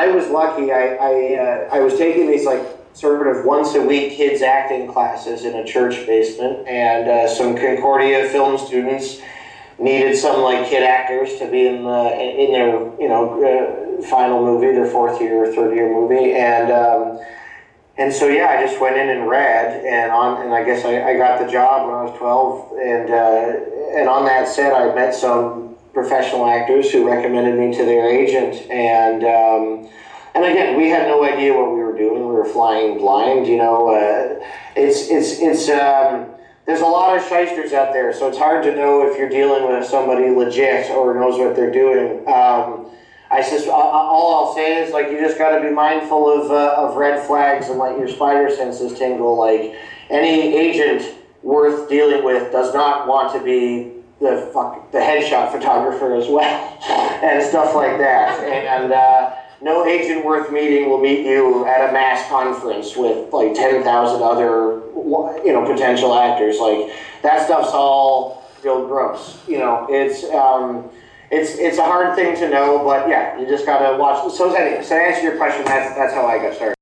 I was lucky. I was taking these like sort of once a week kids acting classes in a church basement, and some Concordia film students needed some like kid actors to be in their final movie, their fourth year or third year movie, and so yeah, I just went in and read, and I guess I got the job when I was 12, and on that set I met some professional actors who recommended me to their agent, and again, we had no idea what we were doing. We were flying blind, you know. There's a lot of shysters out there, so it's hard to know if you're dealing with somebody legit or knows what they're doing. All I'll say is, like, you just got to be mindful of red flags and let your spider senses tingle. Like, any agent worth dealing with does not want to be the headshot photographer as well, and stuff like that. And no agent worth meeting will meet you at a mass conference with like 10,000 other, potential actors. Like, that stuff's all real gross. It's a hard thing to know, but yeah, you just gotta watch. So anyway, to answer your question, that's how I got started.